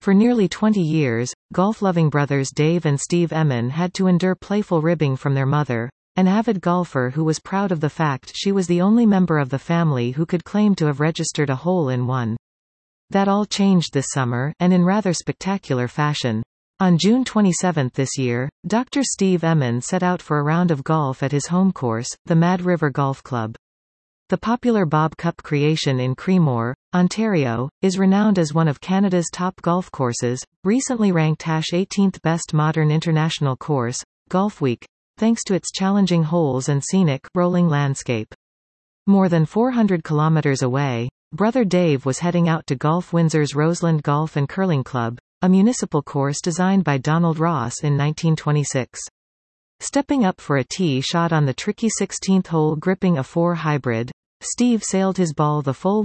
For nearly 20 years, golf-loving brothers Dave and Steve Emmon had to endure playful ribbing from their mother, an avid golfer who was proud of the fact she was the only member of the family who could claim to have registered a hole-in-one. That all changed this summer, and in rather spectacular fashion. On June 27 this year, Dr. Steve Emmon set out for a round of golf at his home course, the Mad River Golf Club. The popular Bob Cup creation in Creemore, Ontario, is renowned as one of Canada's top golf courses, recently ranked #18th best modern international course, Golf Week, thanks to its challenging holes and scenic, rolling landscape. More than 400 kilometers away, brother Dave was heading out to Golf Windsor's Roseland Golf and Curling Club, a municipal course designed by Donald Ross in 1926. Stepping up for a tee shot on the tricky 16th hole gripping a 4 hybrid, Steve sailed his ball the full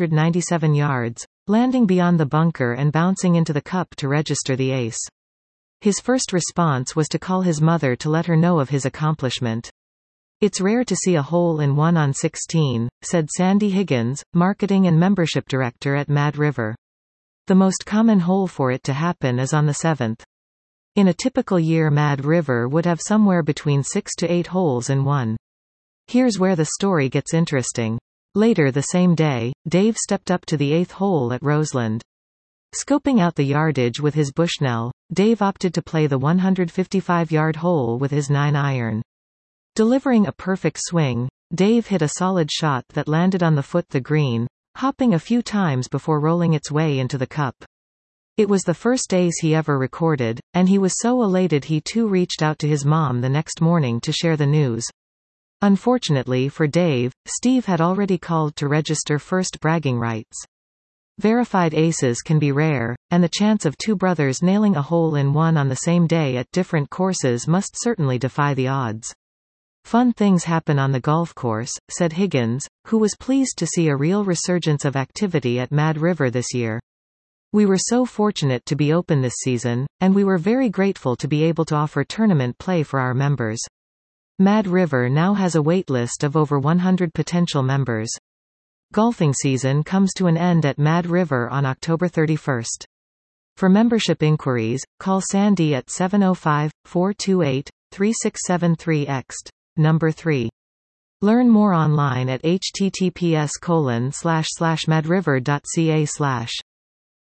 197 yards, landing beyond the bunker and bouncing into the cup to register the ace. His first response was to call his mother to let her know of his accomplishment. "It's rare to see a hole-in-one on 16, said Sandy Higgins, marketing and membership director at Mad River. "The most common hole for it to happen is on the 7th. In a typical year Mad River would have somewhere between 6 to 8 holes in one." Here's where the story gets interesting. Later the same day, Dave stepped up to the 8th hole at Roseland. Scoping out the yardage with his Bushnell, Dave opted to play the 155-yard hole with his 9-iron. Delivering a perfect swing, Dave hit a solid shot that landed on the green, hopping a few times before rolling its way into the cup. It was the first ace he ever recorded, and he was so elated he too reached out to his mom the next morning to share the news. Unfortunately for Dave, Steve had already called to register first bragging rights. Verified aces can be rare, and the chance of two brothers nailing a hole-in-one on the same day at different courses must certainly defy the odds. "Fun things happen on the golf course," said Higgins, who was pleased to see a real resurgence of activity at Mad River this year. "We were so fortunate to be open this season, and we were very grateful to be able to offer tournament play for our members. Mad River now has a wait list of over 100 potential members. Golfing season comes to an end at Mad River on October 31st. For membership inquiries, call Sandy at 705-428-3673 number 3. Learn more online at https://madriver.ca/.